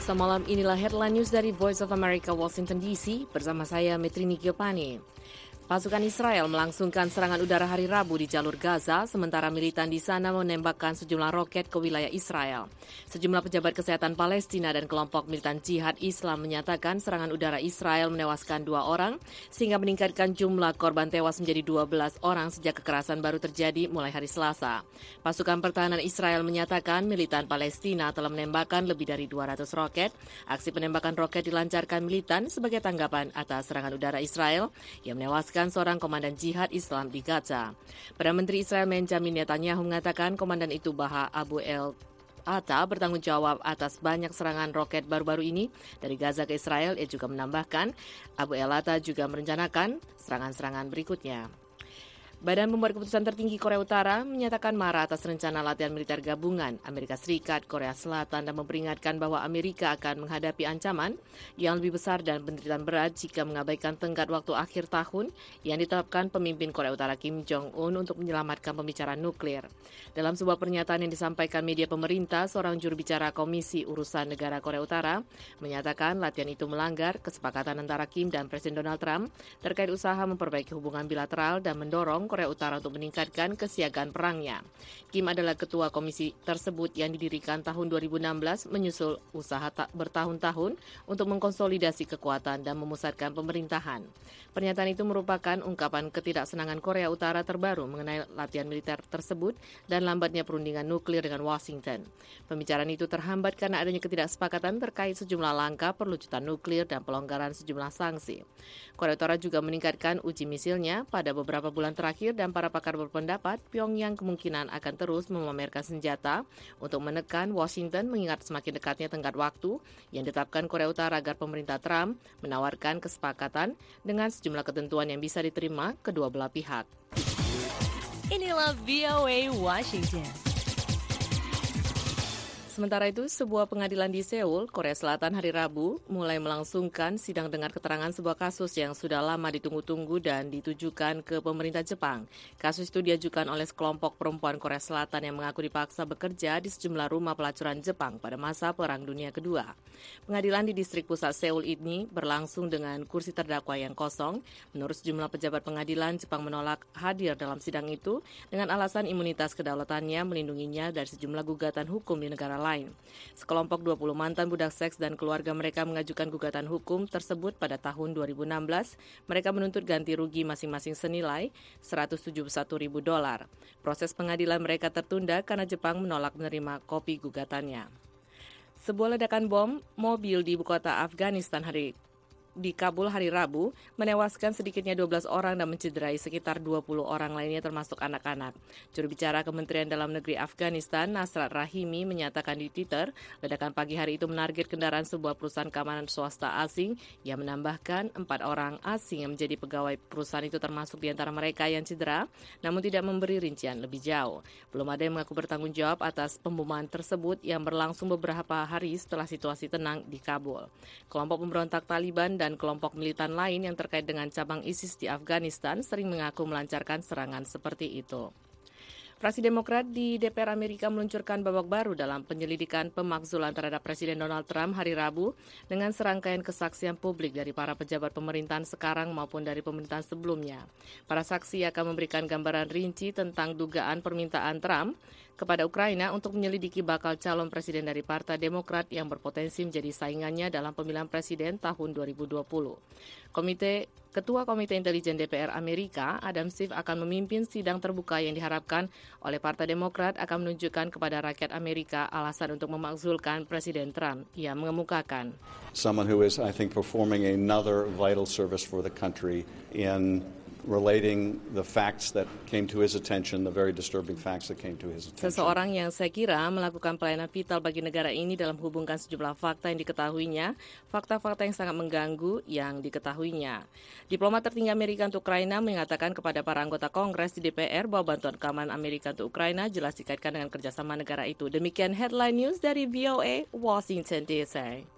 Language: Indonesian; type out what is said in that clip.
Semalam inilah headline news dari Voice of America Washington DC bersama saya Metrini Giopani. Pasukan Israel melangsungkan serangan udara hari Rabu di jalur Gaza, sementara militan di sana menembakkan sejumlah roket ke wilayah Israel. Sejumlah pejabat kesehatan Palestina dan kelompok militan jihad Islam menyatakan serangan udara Israel menewaskan 2 orang, sehingga meningkatkan jumlah korban tewas menjadi 12 orang sejak kekerasan baru terjadi mulai hari Selasa. Pasukan pertahanan Israel menyatakan militan Palestina telah menembakkan lebih dari 200 roket. Aksi penembakan roket dilancarkan militan sebagai tanggapan atas serangan udara Israel yang menewaskan seorang komandan jihad Islam di Gaza. Perdana Menteri Israel Benjamin Netanyahu mengatakan komandan itu Baha Abu el-Atta bertanggung jawab atas banyak serangan roket baru-baru ini dari Gaza ke Israel. Ia juga menambahkan Abu el-Atta juga merencanakan serangan-serangan berikutnya. Badan Pembuat Keputusan Tertinggi Korea Utara menyatakan marah atas rencana latihan militer gabungan Amerika Serikat, Korea Selatan dan memperingatkan bahwa Amerika akan menghadapi ancaman yang lebih besar dan penderitaan berat jika mengabaikan tenggat waktu akhir tahun yang ditetapkan pemimpin Korea Utara Kim Jong-un untuk menyelamatkan pembicaraan nuklir. Dalam sebuah pernyataan yang disampaikan media pemerintah, seorang juru bicara Komisi Urusan Negara Korea Utara menyatakan latihan itu melanggar kesepakatan antara Kim dan Presiden Donald Trump terkait usaha memperbaiki hubungan bilateral dan mendorong Korea Utara untuk meningkatkan kesiagaan perangnya. Kim adalah ketua komisi tersebut yang didirikan tahun 2016 menyusul usaha bertahun-tahun untuk mengkonsolidasi kekuatan dan memusatkan pemerintahan. Pernyataan itu merupakan ungkapan ketidaksenangan Korea Utara terbaru mengenai latihan militer tersebut dan lambatnya perundingan nuklir dengan Washington. Pembicaraan itu terhambat karena adanya ketidaksepakatan terkait sejumlah langkah perlucutan nuklir dan pelonggaran sejumlah sanksi. Korea Utara juga meningkatkan uji misilnya pada beberapa bulan terakhir dan para pakar berpendapat Pyongyang kemungkinan akan terus memamerkan senjata untuk menekan Washington mengingat semakin dekatnya tenggat waktu yang ditetapkan Korea Utara agar pemerintah Trump menawarkan kesepakatan dengan sejumlah ketentuan yang bisa diterima kedua belah pihak. Inilah VOA Washington. Sementara itu, sebuah pengadilan di Seoul, Korea Selatan hari Rabu mulai melangsungkan sidang dengar keterangan sebuah kasus yang sudah lama ditunggu-tunggu dan ditujukan ke pemerintah Jepang. Kasus itu diajukan oleh sekelompok perempuan Korea Selatan yang mengaku dipaksa bekerja di sejumlah rumah pelacuran Jepang pada masa Perang Dunia Kedua. Pengadilan di distrik pusat Seoul ini berlangsung dengan kursi terdakwa yang kosong. Menurut sejumlah pejabat pengadilan, Jepang menolak hadir dalam sidang itu dengan alasan imunitas kedaulatannya melindunginya dari sejumlah gugatan hukum di negara lain. Sekelompok 20 mantan budak seks dan keluarga mereka mengajukan gugatan hukum tersebut pada tahun 2016. Mereka menuntut ganti rugi masing-masing senilai $171.000. Proses pengadilan mereka tertunda karena Jepang menolak menerima kopi gugatannya. Sebuah ledakan bom mobil di ibu kota Afghanistan di Kabul hari Rabu menewaskan sedikitnya 12 orang dan mencederai sekitar 20 orang lainnya termasuk anak-anak. Juru bicara Kementerian Dalam Negeri Afghanistan, Nasrat Rahimi, menyatakan di Twitter, ledakan pagi hari itu menarget kendaraan sebuah perusahaan keamanan swasta asing yang menambahkan 4 orang asing yang menjadi pegawai perusahaan itu termasuk di antara mereka yang cedera, namun tidak memberi rincian lebih jauh. Belum ada yang mengaku bertanggung jawab atas pemboman tersebut yang berlangsung beberapa hari setelah situasi tenang di Kabul. Kelompok pemberontak Taliban dan kelompok militan lain yang terkait dengan cabang ISIS di Afghanistan sering mengaku melancarkan serangan seperti itu. Fraksi Demokrat di DPR Amerika meluncurkan babak baru dalam penyelidikan pemakzulan terhadap Presiden Donald Trump hari Rabu dengan serangkaian kesaksian publik dari para pejabat pemerintahan sekarang maupun dari pemerintahan sebelumnya. Para saksi akan memberikan gambaran rinci tentang dugaan permintaan Trump kepada Ukraina untuk menyelidiki bakal calon presiden dari Partai Demokrat yang berpotensi menjadi saingannya dalam pemilihan presiden tahun 2020. Ketua Komite Intelijen DPR Amerika, Adam Schiff, akan memimpin sidang terbuka yang diharapkan oleh Partai Demokrat akan menunjukkan kepada rakyat Amerika alasan untuk memakzulkan Presiden Trump. Ia mengemukakan, someone who is, I think, performing another vital service for the country in relating the facts that came to his attention, the very disturbing facts that came to his attention. Seseorang yang saya kira melakukan pelayanan vital bagi negara ini dalam menghubungkan sejumlah fakta yang diketahuinya, fakta-fakta yang sangat mengganggu yang diketahuinya. Diplomat tertinggi Amerika untuk Ukraina mengatakan kepada para anggota Kongres di DPR bahwa bantuan keamanan Amerika untuk Ukraina jelas dikaitkan dengan kerjasama negara itu. Demikian headline news dari VOA Washington DC.